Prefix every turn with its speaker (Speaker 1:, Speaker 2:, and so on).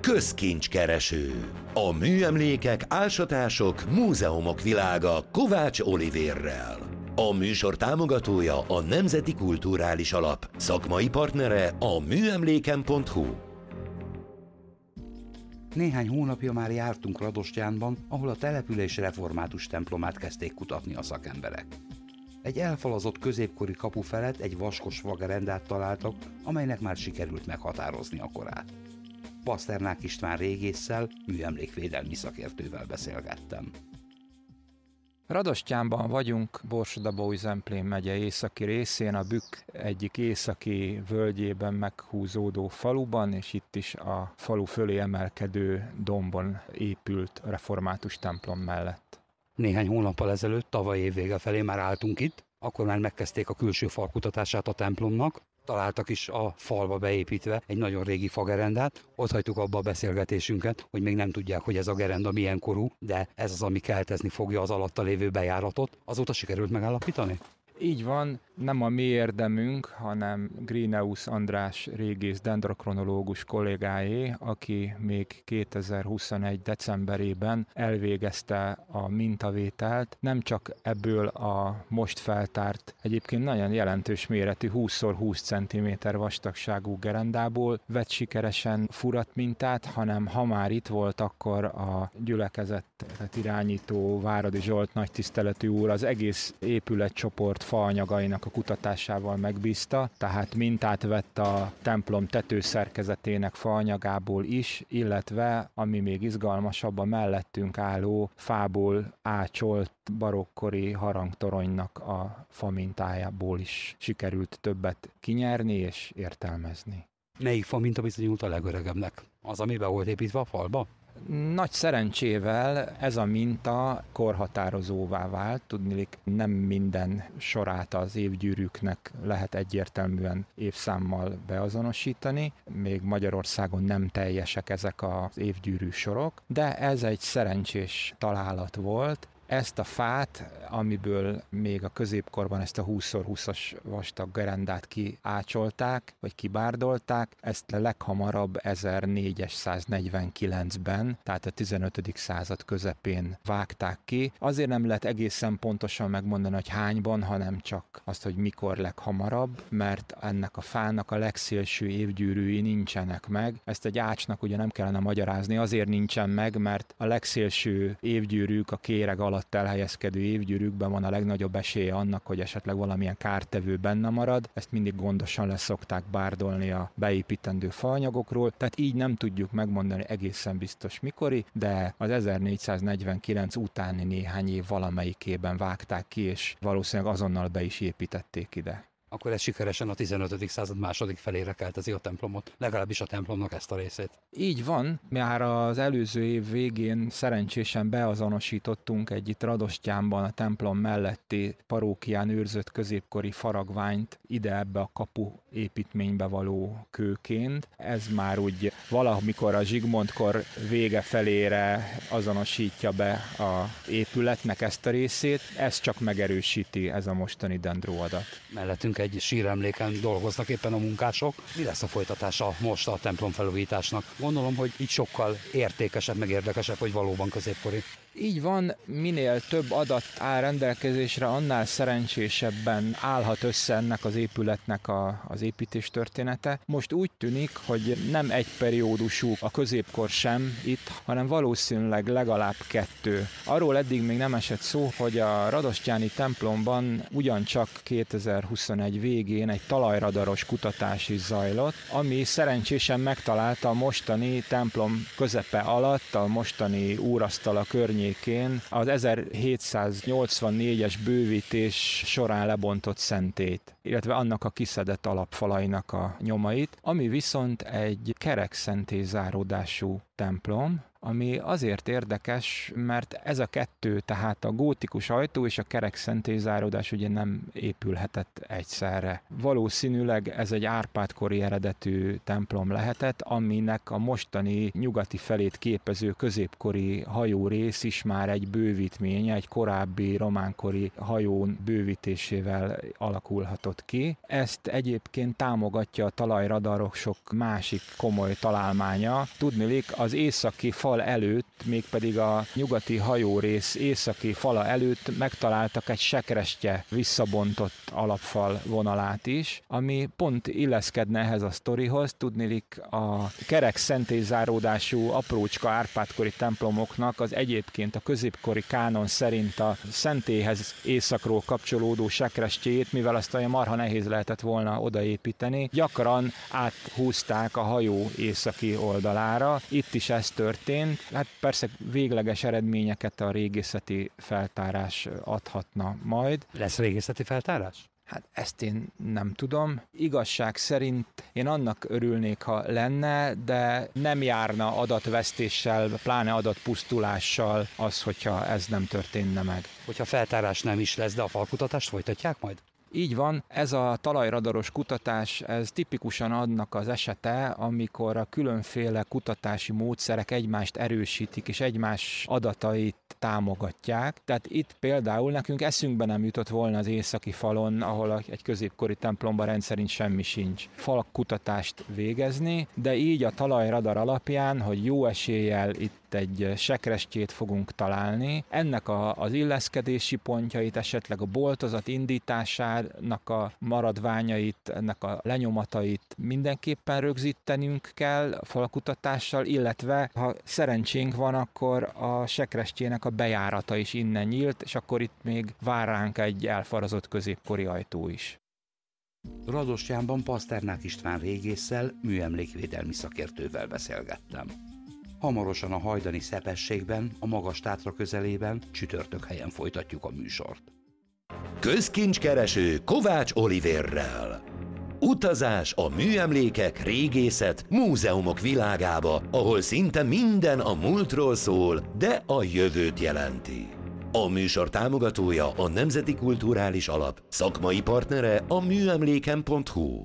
Speaker 1: Közkincskereső. A műemlékek, ásatások, múzeumok világa Kovács Olivérrel. A műsor támogatója a Nemzeti Kulturális Alap, szakmai partnere a műemléken.hu.
Speaker 2: Néhány hónapja már jártunk Radostyánban, ahol a település református templomát kezdték kutatni a szakemberek. Egy elfalazott középkori kapu felett egy vaskos fagerendát találtak, amelynek már sikerült meghatározni a korát. Paszternák István régésszel, műemlékvédelmi szakértővel beszélgettem.
Speaker 3: Radostyánban vagyunk, Borsod-Abaúj-Zemplén megye északi részén, a Bükk egyik északi völgyében meghúzódó faluban, és itt is a falu fölé emelkedő dombon épült református templom mellett.
Speaker 2: Néhány hónappal ezelőtt, tavaly év vége felé már álltunk itt, akkor már megkezdték a külső falkutatását a templomnak. Találtak is a falba beépítve egy nagyon régi fagerendát. Ott hagytuk abba a beszélgetésünket, hogy még nem tudják, hogy ez a gerenda milyen korú, de ez az, ami keltezni fogja az alatta lévő bejáratot. Azóta sikerült megállapítani?
Speaker 3: Így van, nem a mi érdemünk, hanem Gríneus András régész dendrokronológus kollégáé, aki még 2021. decemberében elvégezte a mintavételt, nem csak ebből a most feltárt, egyébként nagyon jelentős méretű 20x20 cm vastagságú gerendából vett sikeresen furat mintát, hanem ha már itt volt, akkor a gyülekezetet irányító Váradi Zsolt nagytiszteletű úr az egész épületcsoport faanyagainak a kutatásával megbízta, tehát mintát vett a templom tetőszerkezetének faanyagából is, illetve, ami még izgalmasabb, a mellettünk álló fából ácsolt barokkori harangtoronynak a famintájából is sikerült többet kinyerni és értelmezni.
Speaker 2: Melyik faminta bizonyult a legöregebbnek? Az, ami be volt építve a falba?
Speaker 3: Nagy szerencsével ez a minta korhatározóvá vált, tudniillik nem minden sorát az évgyűrűknek lehet egyértelműen évszámmal beazonosítani, még Magyarországon nem teljesek ezek az évgyűrű sorok, de ez egy szerencsés találat volt. Ezt a fát, amiből még a középkorban ezt a 20x20-as vastag gerendát kiácsolták, vagy kibárdolták, ezt leghamarabb 1449-ben, tehát a 15. század közepén vágták ki. Azért nem lehet egészen pontosan megmondani, hogy hányban, hanem csak azt, hogy mikor leghamarabb, mert ennek a fának a legszélső évgyűrűi nincsenek meg. Ezt egy ácsnak ugye nem kellene magyarázni, azért nincsen meg, mert a legszélső évgyűrűk a kéreg alatt elhelyezkedő évgyűrűkben van a legnagyobb esélye annak, hogy esetleg valamilyen kártevő benne marad. Ezt mindig gondosan leszokták bárdolni a beépítendő faanyagokról, tehát így nem tudjuk megmondani egészen biztos mikori, de az 1449 utáni néhány év valamelyikében vágták ki, és valószínűleg azonnal be is építették ide.
Speaker 2: Akkor ez sikeresen a 15. század második felére keltezi a templomot, legalábbis a templomnak ezt a részét.
Speaker 3: Így van, már az előző év végén szerencsésen beazonosítottunk egy itt Radostyánban a templom melletti parókián őrzött középkori faragványt ide ebbe a kapu építménybe való kőként. Ez már úgy valamikor a Zsigmond-kor vége felére azonosítja be a épületnek ezt a részét. Ez csak megerősíti ez a mostani dendróadat.
Speaker 2: Mellettünk egy síremléken dolgoznak éppen a munkások. Mi lesz a folytatása most a templomfelújításnak? Gondolom, hogy így sokkal értékesebb, meg érdekesebb, hogy valóban középkori.
Speaker 3: Így van, minél több adat áll rendelkezésre, annál szerencsésebben állhat össze ennek az épületnek az építés története. Most úgy tűnik, hogy nem egy periódusú a középkor sem itt, hanem valószínűleg legalább 2. Arról eddig még nem esett szó, hogy a radostyáni templomban ugyancsak 2021 végén egy talajradaros kutatás is zajlott, ami szerencsésen megtalálta a mostani templom közepe alatt, a mostani úrasztala környékén az 1784-es bővítés során lebontott szentét, illetve annak a kiszedett alapfalainak a nyomait, ami viszont egy kerek szentély záródású templom, ami azért érdekes, mert ez a kettő, tehát a gótikus ajtó és a kerek szentélyzáródás ugye nem épülhetett egyszerre. Valószínűleg ez egy Árpád-kori eredetű templom lehetett, aminek a mostani nyugati felét képező középkori hajórész is már egy bővítménye, egy korábbi románkori hajón bővítésével alakulhatott ki. Ezt egyébként támogatja a talajradarok sok másik komoly találmánya. Tudniillik, az északi fal előtt, mégpedig a nyugati hajórész északi fala előtt megtaláltak egy sekrestye visszabontott alapfal vonalát is, ami pont illeszkedne ehhez a sztorihoz. Tudniillik, a kerek szentélyzáródású aprócska Árpád-kori templomoknak az egyébként a középkori kánon szerint a szentélyhez északról kapcsolódó sekrestjét, mivel azt olyan marha nehéz lehetett volna odaépíteni, gyakran áthúzták a hajó északi oldalára. Itt is ez történt. Hát persze végleges eredményeket a régészeti feltárás adhatna majd.
Speaker 2: Lesz régészeti feltárás?
Speaker 3: Hát ezt én nem tudom. Igazság szerint én annak örülnék, ha lenne, de nem járna adatvesztéssel, pláne adatpusztulással az, hogyha ez nem történne meg.
Speaker 2: Hogyha feltárás nem is lesz, de a falkutatást folytatják majd?
Speaker 3: Így van, ez a talajradaros kutatás, ez tipikusan annak az esete, amikor a különféle kutatási módszerek egymást erősítik és egymás adatait támogatják. Tehát itt például nekünk eszünkbe nem jutott volna az északi falon, ahol egy középkori templomban rendszerint semmi sincs, falkutatást végezni, de így a talajradar alapján, hogy jó eséllyel itt egy sekrestjét fogunk találni. Ennek az illeszkedési pontjait, esetleg a boltozat indításának a maradványait, ennek a lenyomatait mindenképpen rögzítenünk kell a falkutatással, illetve ha szerencsénk van, akkor a sekrestjének a bejárata is innen nyílt, és akkor itt még vár ránk egy elfarazott középkori ajtó is.
Speaker 2: Radostyánban Paszternák István régésszel, műemlékvédelmi szakértővel beszélgettem. Hamarosan a hajdani Szepességben, a Magas-Tátra közelében, csütörtök helyen folytatjuk a műsort.
Speaker 1: Közkincskereső Kovács Olivérrel. Utazás a műemlékek, régészet, múzeumok világába, ahol szinte minden a múltról szól, de a jövőt jelenti. A műsor támogatója a Nemzeti Kulturális Alap, szakmai partnere a műemléken.hu.